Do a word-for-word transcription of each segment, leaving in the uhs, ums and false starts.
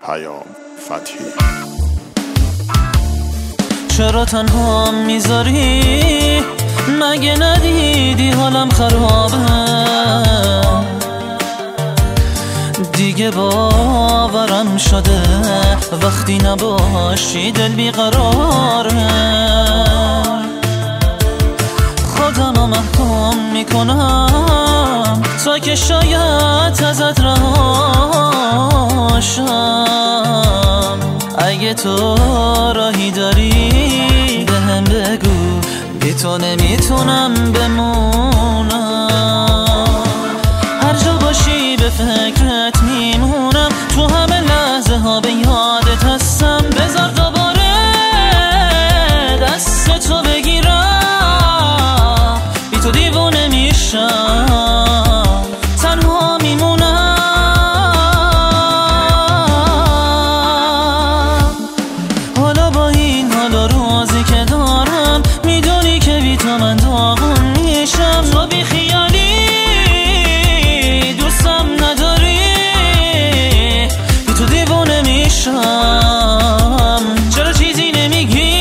پیام فتحی. چرا تنها میذاری؟ مگه ندیدی حالم خرابه؟ دیگه باورم شده وقتی نباشی دل بیقراره. خودمو محکوم میکنم تا که شاید ازت رهاشم. اگه تو راهی داری بهم بگو، بی تو نمیتونم بمونم. هر جا باشی به فکرت میمونم، تو همه لحظه ها به یادت هستم. بذار دوباره دست تو بگیرم، بی تو دیوونه میشم، تنها میمونم. حالا با این حال و روزی که دارم میدونی که بی تو من داغون میشم. تو بی خیالی دوستم نداری، بی تو دیوونه میشم. چرا چیزی نمیگی؟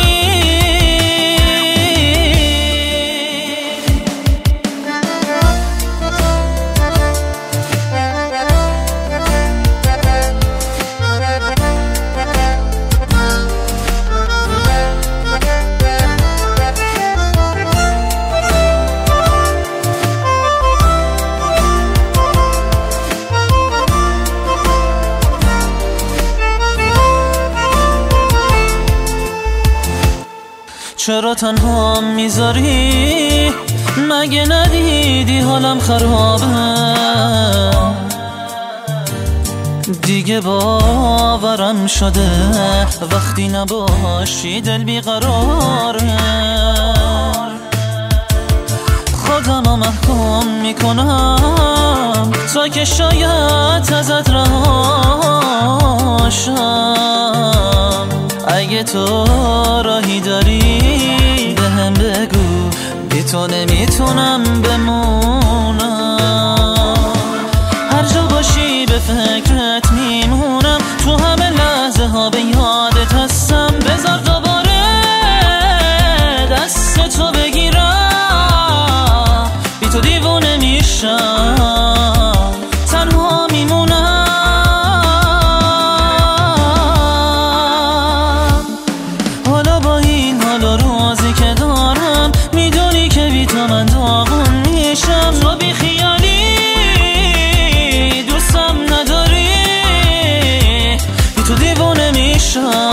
چرا تنها میذاری؟ مگه ندیدی حالم خرابه؟ دیگه باورم شده وقتی نباشی دل بیقراره. خودمو محکوم میکنم تا که شاید ازت رهاشم. اگه تو راهی داری بهم بگو، بی تو نمیتونم بمونم. هر جا باشی به فکرت میمونم، تو همه لحظه ها به یادت هستم. بذار دوباره دست تو بگیرم، بی تو دیوونه میشم، تنها میمونم. حالا با این حال و روزی که دارم میدونی که بی تو من داغون میشم. تو بی خیالی دوستم نداری، بی تو دیوونه میشم.